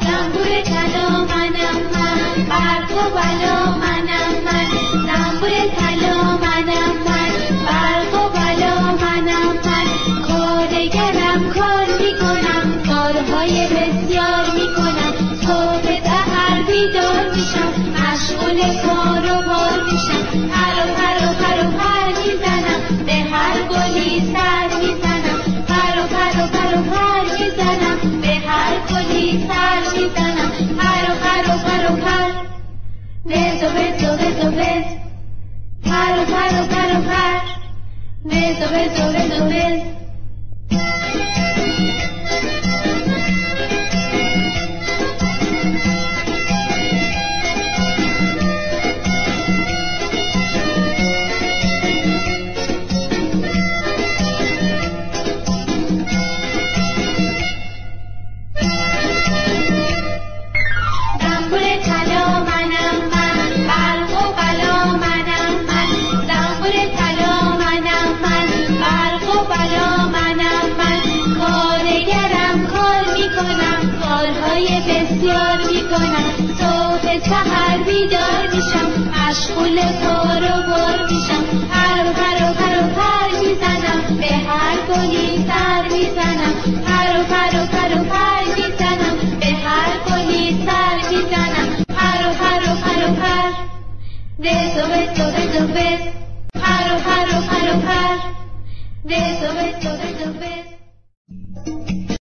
زنبور طلا منم من، برق و بلا منم من. زنبور طلا منم من، برق و بلا منم من. کارگرم کار میکنم، کارهای بسیار میکنم. صبح سحر بیدار میشم، مشغول کار و بار میشم. پر و پر و پر و پر میزنم، به هر گلی سر میزنم. پر و پر و پر و پر میزنم، به هر گلی سر میزنم. پر و پر و پر و پر، وز و وز و وز و وز. پر و پر و پر و پر، وز و وز و وز و وز. کارهای بسیار میکنم. صبح سحر بیدار میشم، مشغول کار و بار میشم. پر و پر و پر و پر میزنم، به هر گلی سر میزنم. پر و پر و پر و پر میزنم، به هر گلی سر میزنم. پر و پر و پر و پر، وز و وز و وز و وز. پر و پر و پر و پر، وز و وز و وز و وز.